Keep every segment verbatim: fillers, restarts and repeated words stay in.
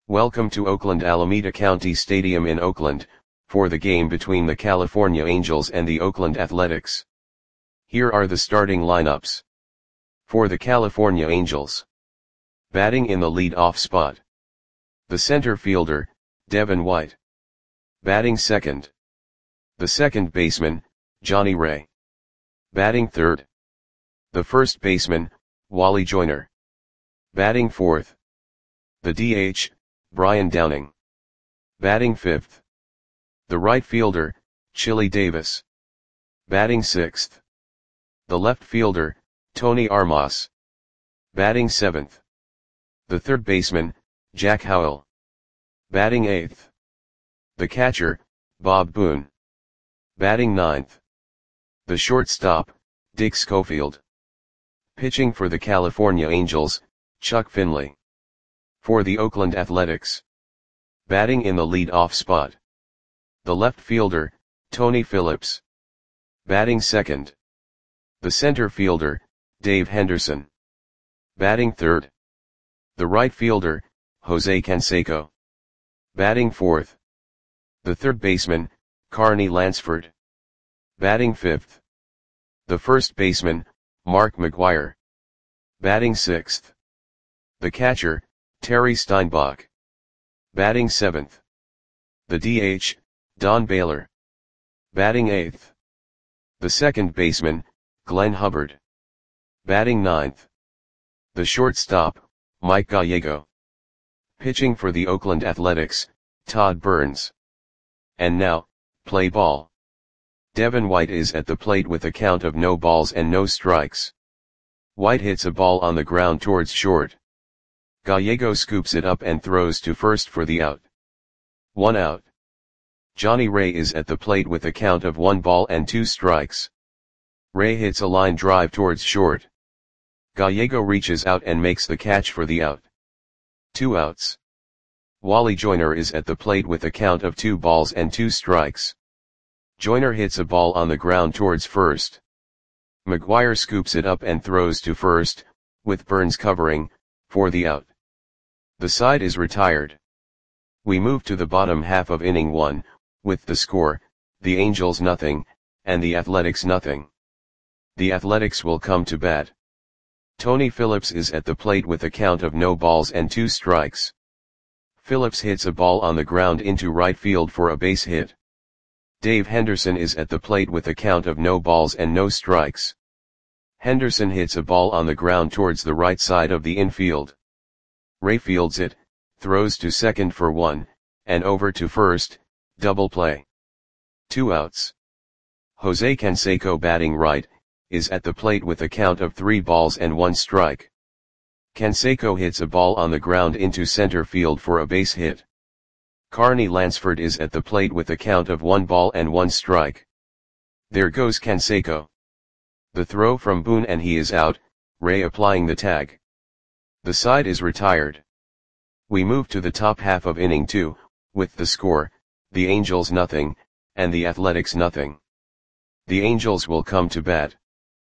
Welcome to Oakland Alameda County Stadium in Oakland, for the game between the California Angels and the Oakland Athletics. Here are the starting lineups. For the California Angels. Batting in the lead-off spot. The center fielder, Devin White. Batting second. The second baseman, Johnny Ray. Batting third. The first baseman, Wally Joyner. Batting fourth. The D H, Brian Downing. Batting fifth. The right fielder, Chili Davis. Batting sixth. The left fielder, Tony Armas. Batting seventh. The third baseman, Jack Howell. Batting eighth. The catcher, Bob Boone. Batting ninth. The shortstop, Dick Schofield. Pitching for the California Angels, Chuck Finley. For the Oakland Athletics. Batting in the lead-off spot. The left fielder, Tony Phillips. Batting second. The center fielder, Dave Henderson. Batting third. The right fielder, Jose Canseco. Batting fourth. The third baseman, Carney Lansford. Batting fifth. The first baseman, Mark McGwire. Batting sixth. The catcher, Terry Steinbach. Batting seventh. The D H, Don Baylor. Batting eighth. The second baseman, Glenn Hubbard. Batting ninth. The shortstop, Mike Gallego. Pitching for the Oakland Athletics, Todd Burns. And now, play ball. Devin White is at the plate with a count of no balls and no strikes. White hits a ball on the ground towards short. Gallego scoops it up and throws to first for the out. One out. Johnny Ray is at the plate with a count of one ball and two strikes. Ray hits a line drive towards short. Gallego reaches out and makes the catch for the out. Two outs. Wally Joyner is at the plate with a count of two balls and two strikes. Joyner hits a ball on the ground towards first. McGwire scoops it up and throws to first, with Burns covering, for the out. The side is retired. We move to the bottom half of inning one, with the score, the Angels nothing, and the Athletics nothing. The Athletics will come to bat. Tony Phillips is at the plate with a count of no balls and two strikes. Phillips hits a ball on the ground into right field for a base hit. Dave Henderson is at the plate with a count of no balls and no strikes. Henderson hits a ball on the ground towards the right side of the infield. Ray fields it, throws to second for one, and over to first, double play. Two outs. Jose Canseco, batting right, is at the plate with a count of three balls and one strike. Canseco hits a ball on the ground into center field for a base hit. Carney Lansford is at the plate with a count of one ball and one strike. There goes Canseco. The throw from Boone and he is out, Ray applying the tag. The side is retired. We move to the top half of inning two, with the score, the Angels nothing, and the Athletics nothing. The Angels will come to bat.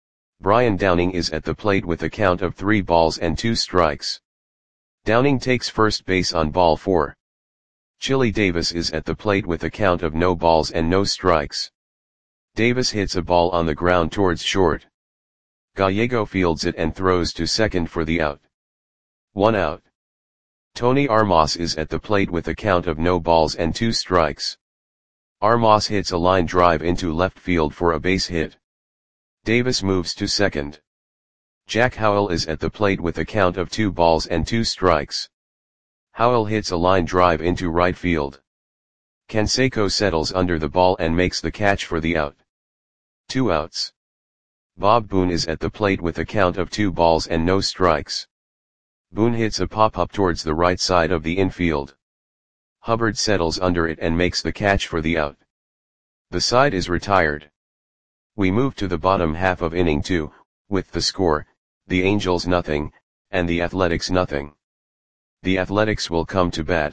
Brian Downing is at the plate with a count of three balls and two strikes. Downing takes first base on ball four. Chili Davis is at the plate with a count of no balls and no strikes. Davis hits a ball on the ground towards short. Gallego fields it and throws to second for the out. One out. Tony Armas is at the plate with a count of no balls and two strikes. Armas hits a line drive into left field for a base hit. Davis moves to second. Jack Howell is at the plate with a count of two balls and two strikes. Howell hits a line drive into right field. Canseco settles under the ball and makes the catch for the out. Two outs. Bob Boone is at the plate with a count of two balls and no strikes. Boone hits a pop-up towards the right side of the infield. Hubbard settles under it and makes the catch for the out. The side is retired. We move to the bottom half of inning two, with the score, the Angels nothing, and the Athletics nothing. The Athletics will come to bat.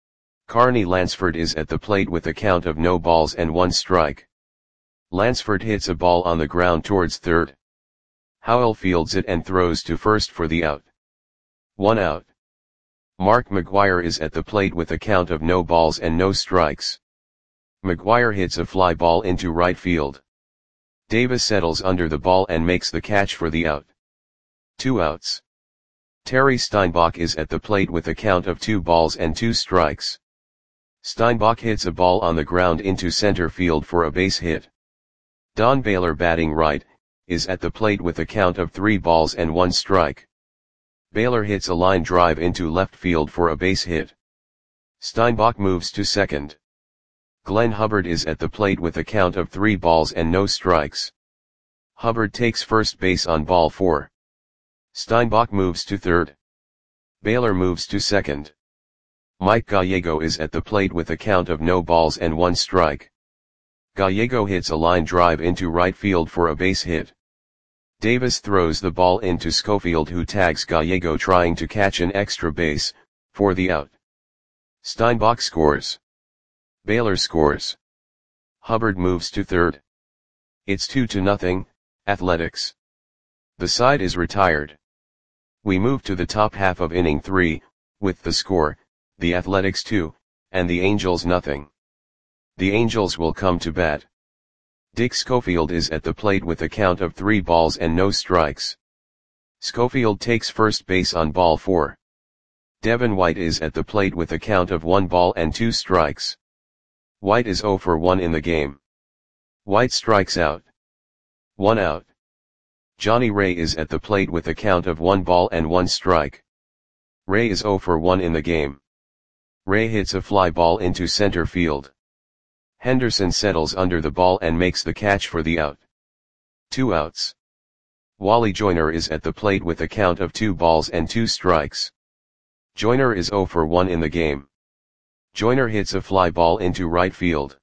Carney Lansford is at the plate with a count of no balls and one strike. Lansford hits a ball on the ground towards third. Howell fields it and throws to first for the out. One out. Mark McGwire is at the plate with a count of no balls and no strikes. McGwire hits a fly ball into right field. Davis settles under the ball and makes the catch for the out. Two outs. Terry Steinbach is at the plate with a count of two balls and two strikes. Steinbach hits a ball on the ground into center field for a base hit. Don Baylor, batting right, is at the plate with a count of three balls and one strike. Baylor hits a line drive into left field for a base hit. Steinbach moves to second. Glenn Hubbard is at the plate with a count of three balls and no strikes. Hubbard takes first base on ball four. Steinbach moves to third. Baylor moves to second. Mike Gallego is at the plate with a count of no balls and one strike. Gallego hits a line drive into right field for a base hit. Davis throws the ball into Schofield, who tags Gallego trying to catch an extra base, for the out. Steinbach scores. Baylor scores. Hubbard moves to third. It's two to nothing, Athletics. The side is retired. We move to the top half of inning three, with the score, the Athletics two, and the Angels nothing. The Angels will come to bat. Dick Schofield is at the plate with a count of three balls and no strikes. Schofield takes first base on ball four. Devin White is at the plate with a count of one ball and two strikes. White is zero for one in the game. White strikes out. One out. Johnny Ray is at the plate with a count of one ball and one strike. Ray is zero for one in the game. Ray hits a fly ball into center field. Henderson settles under the ball and makes the catch for the out. Two outs. Wally Joyner is at the plate with a count of two balls and two strikes. Joyner is zero for one in the game. Joyner hits a fly ball into right field.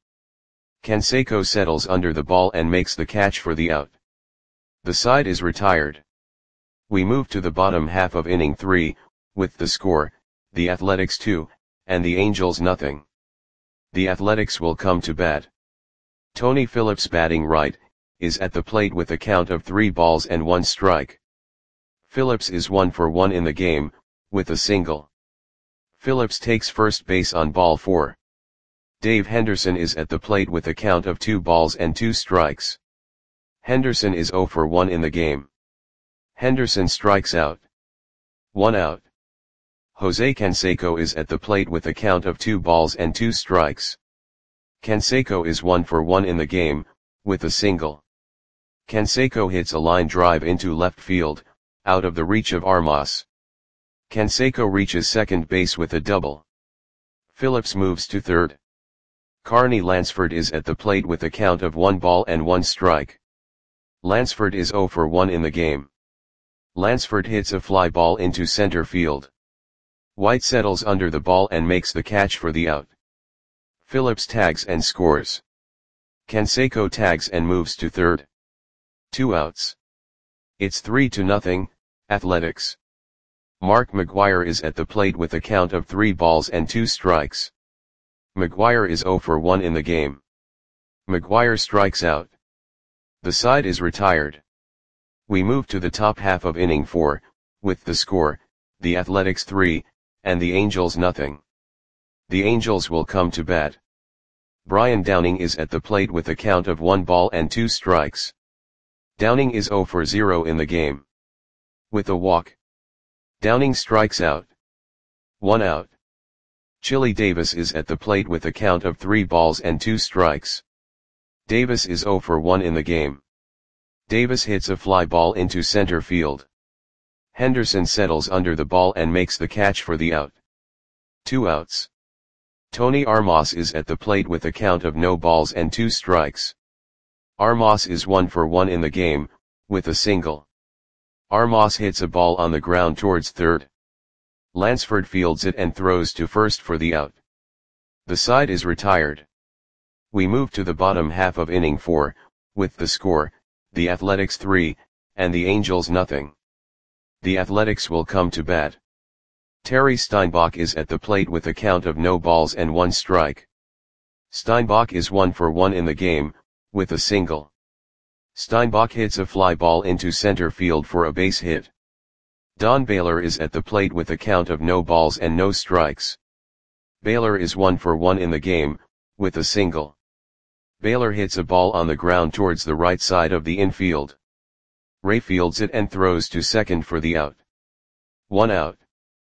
Canseco settles under the ball and makes the catch for the out. The side is retired. We move to the bottom half of inning three, with the score, the Athletics two, and the Angels nothing. The Athletics will come to bat. Tony Phillips, batting right, is at the plate with a count of three balls and one strike. Phillips is one for one in the game, with a single. Phillips takes first base on ball four. Dave Henderson is at the plate with a count of two balls and two strikes. Henderson is zero for one in the game. Henderson strikes out. One out. Jose Canseco is at the plate with a count of two balls and two strikes. Canseco is one for one in the game, with a single. Canseco hits a line drive into left field, out of the reach of Armas. Canseco reaches second base with a double. Phillips moves to third. Carney Lansford is at the plate with a count of one ball and one strike. Lansford is zero for one in the game. Lansford hits a fly ball into center field. White settles under the ball and makes the catch for the out. Phillips tags and scores. Canseco tags and moves to third. Two outs. It's three to nothing, Athletics. Mark McGwire is at the plate with a count of three balls and two strikes. McGwire is zero for one in the game. McGwire strikes out. The side is retired. We move to the top half of inning four, with the score, the Athletics three, and the Angels nothing. The Angels will come to bat. Brian Downing is at the plate with a count of one ball and two strikes. Downing is zero for zero in the game. With a walk. Downing strikes out. One out. Chili Davis is at the plate with a count of three balls and two strikes. Davis is zero for one in the game. Davis hits a fly ball into center field. Henderson settles under the ball and makes the catch for the out. Two outs. Tony Armas is at the plate with a count of no balls and two strikes. Armas is one for one in the game, with a single. Armas hits a ball on the ground towards third. Lansford fields it and throws to first for the out. The side is retired. We move to the bottom half of inning four, with the score, the Athletics three, and the Angels nothing. The Athletics will come to bat. Terry Steinbach is at the plate with a count of no balls and one strike. Steinbach is one for one in the game, with a single. Steinbach hits a fly ball into center field for a base hit. Don Baylor is at the plate with a count of no balls and no strikes. Baylor is one for one in the game, with a single. Baylor hits a ball on the ground towards the right side of the infield. Ray fields it and throws to second for the out. One out.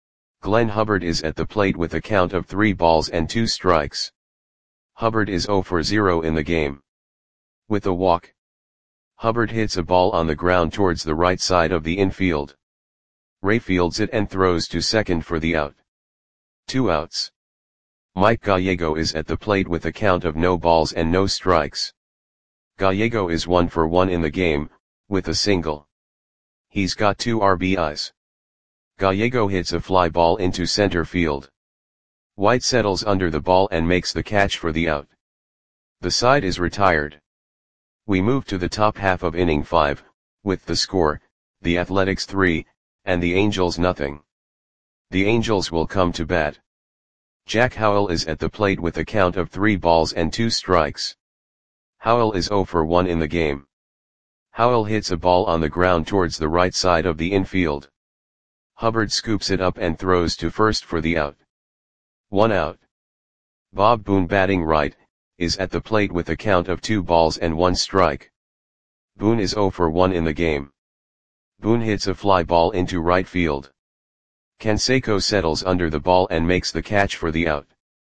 Glenn Hubbard is at the plate with a count of three balls and two strikes. Hubbard is zero for zero in the game. With a walk. Hubbard hits a ball on the ground towards the right side of the infield. Ray fields it and throws to second for the out. Two outs. Mike Gallego is at the plate with a count of no balls and no strikes. Gallego is one for one in the game, with a single. He's got two R B Is. Gallego hits a fly ball into center field. White settles under the ball and makes the catch for the out. The side is retired. We move to the top half of inning five, with the score, the Athletics three, and the Angels nothing. The Angels will come to bat. Jack Howell is at the plate with a count of three balls and two strikes. Howell is zero for one in the game. Howell hits a ball on the ground towards the right side of the infield. Hubbard scoops it up and throws to first for the out. One out. Bob Boone, batting right, is at the plate with a count of two balls and one strike. Boone is zero for one in the game. Boone hits a fly ball into right field. Canseco settles under the ball and makes the catch for the out.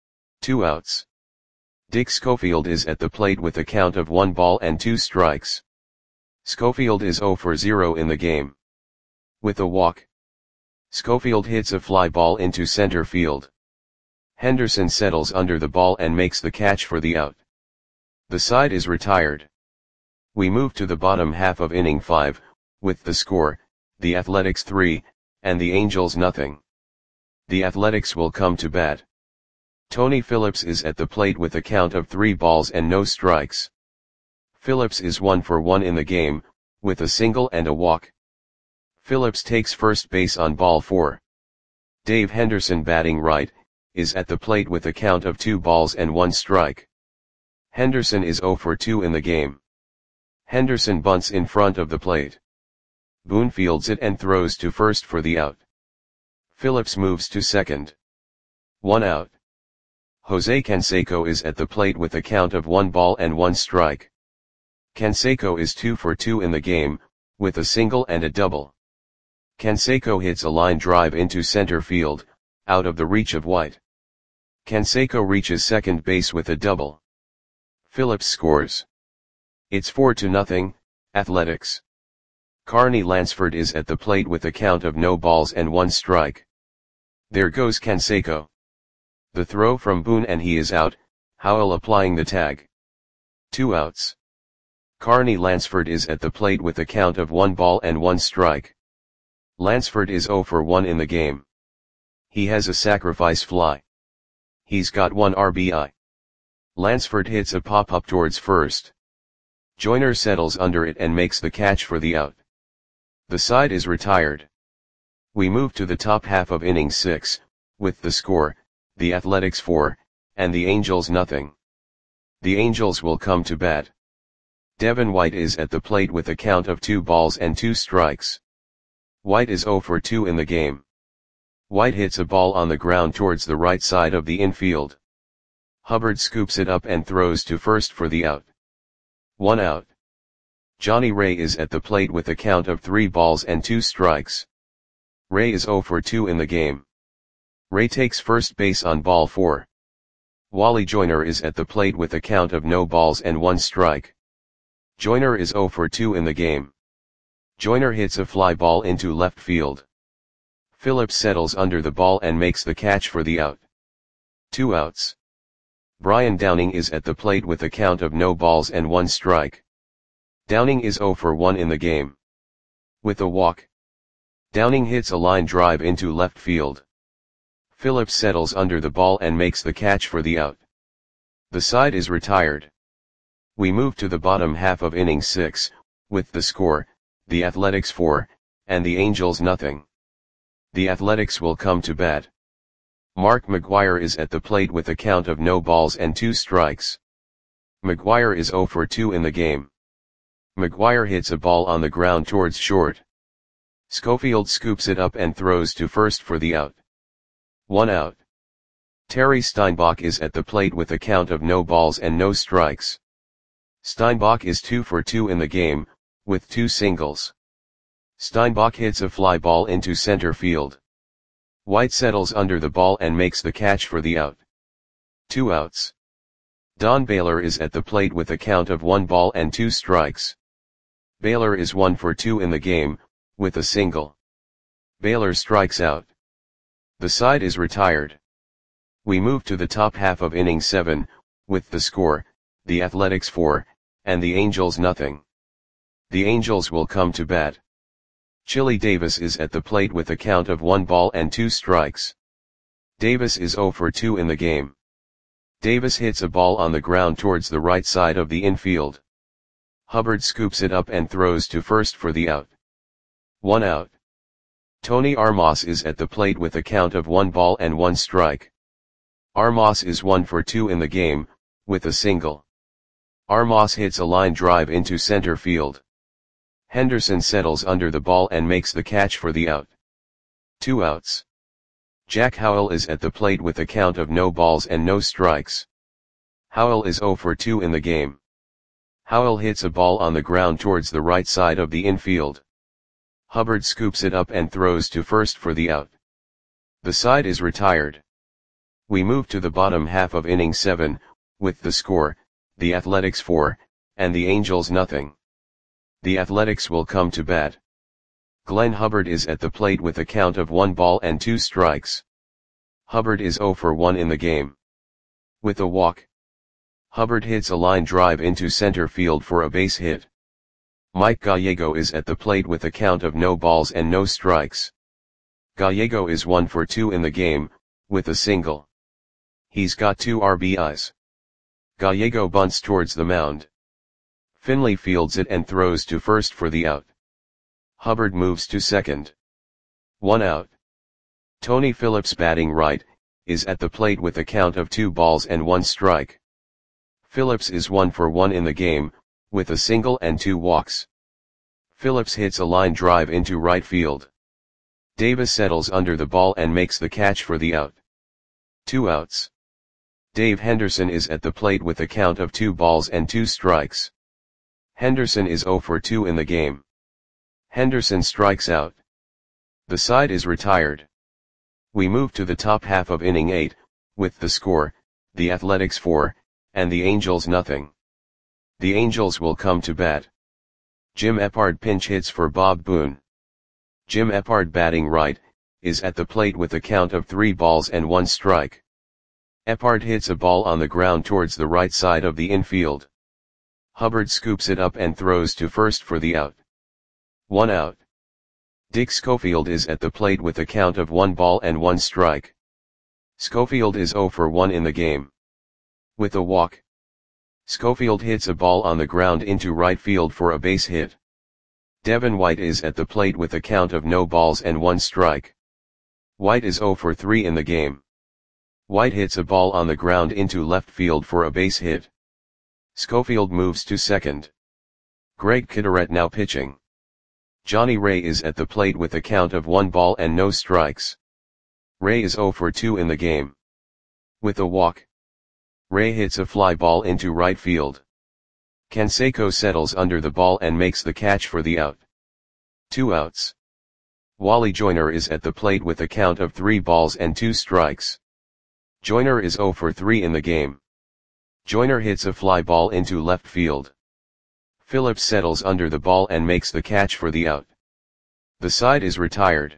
Two outs. Dick Schofield is at the plate with a count of one ball and two strikes. Schofield is zero for zero in the game. With a walk. Schofield hits a fly ball into center field. Henderson settles under the ball and makes the catch for the out. The side is retired. We move to the bottom half of inning five, with the score, the Athletics three, and the Angels nothing. The Athletics will come to bat. Tony Phillips is at the plate with a count of three balls and no strikes. Phillips is one for one in the game, with a single and a walk. Phillips takes first base on ball four. Dave Henderson, batting right, is at the plate with a count of two balls and one strike. Henderson is zero for two in the game. Henderson bunts in front of the plate. Boone fields it and throws to first for the out. Phillips moves to second. One out. Jose Canseco is at the plate with a count of one ball and one strike. Canseco is two for two in the game, with a single and a double. Canseco hits a line drive into center field, out of the reach of White. Canseco reaches second base with a double. Phillips scores. It's four to nothing, Athletics. Carney Lansford is at the plate with a count of no balls and one strike. There goes Canseco. The throw from Boone and he is out, Howell applying the tag. Two outs. Carney Lansford is at the plate with a count of one ball and one strike. Lansford is zero for one in the game. He has a sacrifice fly. He's got one R B I. Lansford hits a pop-up towards first. Joyner settles under it and makes the catch for the out. The side is retired. We move to the top half of inning six, with the score, the Athletics four, and the Angels nothing. The Angels will come to bat. Devin White is at the plate with a count of two balls and two strikes. White is zero for two in the game. White hits a ball on the ground towards the right side of the infield. Hubbard scoops it up and throws to first for the out. One out. Johnny Ray is at the plate with a count of three balls and two strikes. Ray is zero for two in the game. Ray takes first base on ball four. Wally Joyner is at the plate with a count of no balls and one strike. Joyner is zero for two in the game. Joyner hits a fly ball into left field. Phillips settles under the ball and makes the catch for the out. Two outs. Brian Downing is at the plate with a count of no balls and one strike. Downing is zero for one in the game. With a walk. Downing hits a line drive into left field. Phillips settles under the ball and makes the catch for the out. The side is retired. We move to the bottom half of inning six, with the score, the Athletics four, and the Angels nothing. The Athletics will come to bat. Mark McGuire is at the plate with a count of no balls and two strikes. McGuire is zero for two in the game. McGuire hits a ball on the ground towards short. Schofield scoops it up and throws to first for the out. One out. Terry Steinbach is at the plate with a count of no balls and no strikes. Steinbach is two for two in the game, with two singles. Steinbach hits a fly ball into center field. White settles under the ball and makes the catch for the out. Two outs. Don Baylor is at the plate with a count of one ball and two strikes. Baylor is one for two in the game, with a single. Baylor strikes out. The side is retired. We move to the top half of inning seven, with the score, the Athletics four, and the Angels nothing. The Angels will come to bat. Chili Davis is at the plate with a count of one ball and two strikes. Davis is zero for two in the game. Davis hits a ball on the ground towards the right side of the infield. Hubbard scoops it up and throws to first for the out. One out. Tony Armas is at the plate with a count of one ball and one strike. Armas is one for two in the game, with a single. Armas hits a line drive into center field. Henderson settles under the ball and makes the catch for the out. Two outs. Jack Howell is at the plate with a count of no balls and no strikes. Howell is zero for two in the game. Howell hits a ball on the ground towards the right side of the infield. Hubbard scoops it up and throws to first for the out. The side is retired. We move to the bottom half of inning seven, with the score, the Athletics four, and the Angels nothing. The Athletics will come to bat. Glenn Hubbard is at the plate with a count of one ball and two strikes. Hubbard is zero for one in the game. With a walk. Hubbard hits a line drive into center field for a base hit. Mike Gallego is at the plate with a count of no balls and no strikes. Gallego is one for two in the game, with a single. He's got two R B Is. Gallego bunts towards the mound. Finley fields it and throws to first for the out. Hubbard moves to second. One out. Tony Phillips, batting right, is at the plate with a count of two balls and one strike. Phillips is one for one in the game, with a single and two walks. Phillips hits a line drive into right field. Davis settles under the ball and makes the catch for the out. Two outs. Dave Henderson is at the plate with a count of two balls and two strikes. Henderson is zero for two in the game. Henderson strikes out. The side is retired. We move to the top half of inning eight, with the score, the Athletics four, and the Angels nothing. The Angels will come to bat. Jim Eppard pinch hits for Bob Boone. Jim Eppard, batting right, is at the plate with a count of three balls and one strike. Eppard hits a ball on the ground towards the right side of the infield. Hubbard scoops it up and throws to first for the out. One out. Dick Schofield is at the plate with a count of one ball and one strike. Schofield is zero for one in the game. With a walk. Schofield hits a ball on the ground into right field for a base hit. Devin White is at the plate with a count of no balls and one strike. White is zero for three in the game. White hits a ball on the ground into left field for a base hit. Schofield moves to second. Greg Kidderette now pitching. Johnny Ray is at the plate with a count of one ball and no strikes. Ray is zero for two in the game. With a walk. Ray hits a fly ball into right field. Canseco settles under the ball and makes the catch for the out. Two outs. Wally Joyner is at the plate with a count of three balls and two strikes. Joyner is zero for three in the game. Joyner hits a fly ball into left field. Phillips settles under the ball and makes the catch for the out. The side is retired.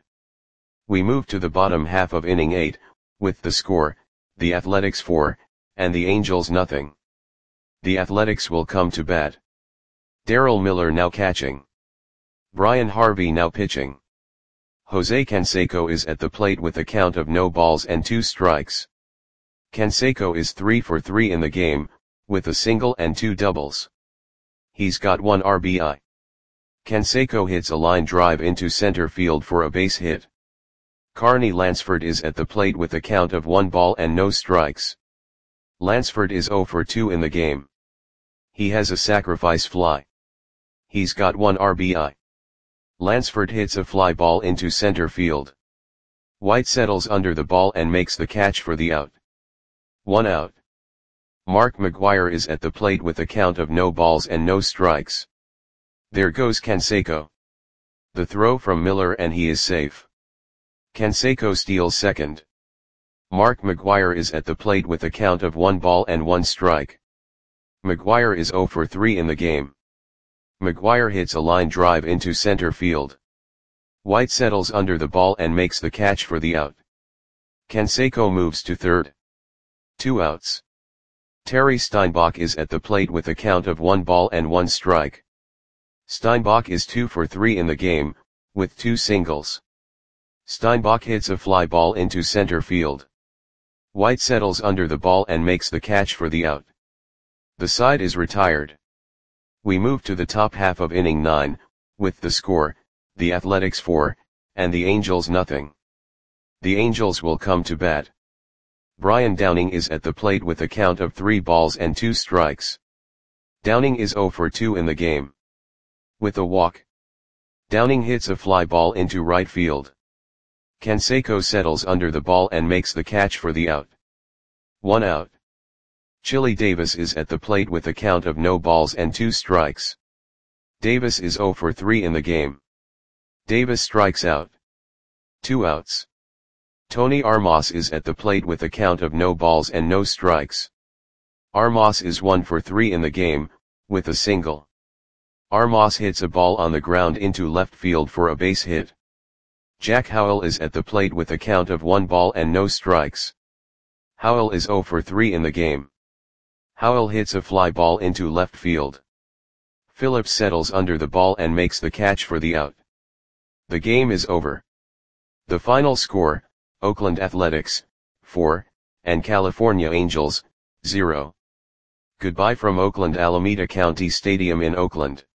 We move to the bottom half of inning eight, with the score, the Athletics four, and the Angels nothing. The Athletics will come to bat. Darryl Miller now catching. Brian Harvey now pitching. Jose Canseco is at the plate with a count of no balls and two strikes. Canseco is three for three in the game, with a single and two doubles. He's got one R B I. Canseco hits a line drive into center field for a base hit. Carney Lansford is at the plate with a count of one ball and no strikes. Lansford is zero for two in the game. He has a sacrifice fly. He's got one R B I. Lansford hits a fly ball into center field. White settles under the ball and makes the catch for the out. One out. Mark McGwire is at the plate with a count of no balls and no strikes. There goes Canseco. The throw from Miller and he is safe. Canseco steals second. Mark McGwire is at the plate with a count of one ball and one strike. McGwire is zero for three in the game. McGwire hits a line drive into center field. White settles under the ball and makes the catch for the out. Canseco moves to third. Two outs. Terry Steinbach is at the plate with a count of one ball and one strike. Steinbach is two for three in the game, with two singles. Steinbach hits a fly ball into center field. White settles under the ball and makes the catch for the out. The side is retired. We move to the top half of inning nine, with the score, the Athletics four, and the Angels nothing. The Angels will come to bat. Brian Downing is at the plate with a count of three balls and two strikes. Downing is zero for two in the game. With a walk. Downing hits a fly ball into right field. Canseco settles under the ball and makes the catch for the out. One out. Chili Davis is at the plate with a count of no balls and two strikes. Davis is zero for three in the game. Davis strikes out. Two outs. Tony Armas is at the plate with a count of no balls and no strikes. Armas is one for three in the game, with a single. Armas hits a ball on the ground into left field for a base hit. Jack Howell is at the plate with a count of one ball and no strikes. Howell is zero for three in the game. Howell hits a fly ball into left field. Phillips settles under the ball and makes the catch for the out. The game is over. The final score, Oakland Athletics, four, and California Angels, zero. Goodbye from Oakland Alameda County Stadium in Oakland.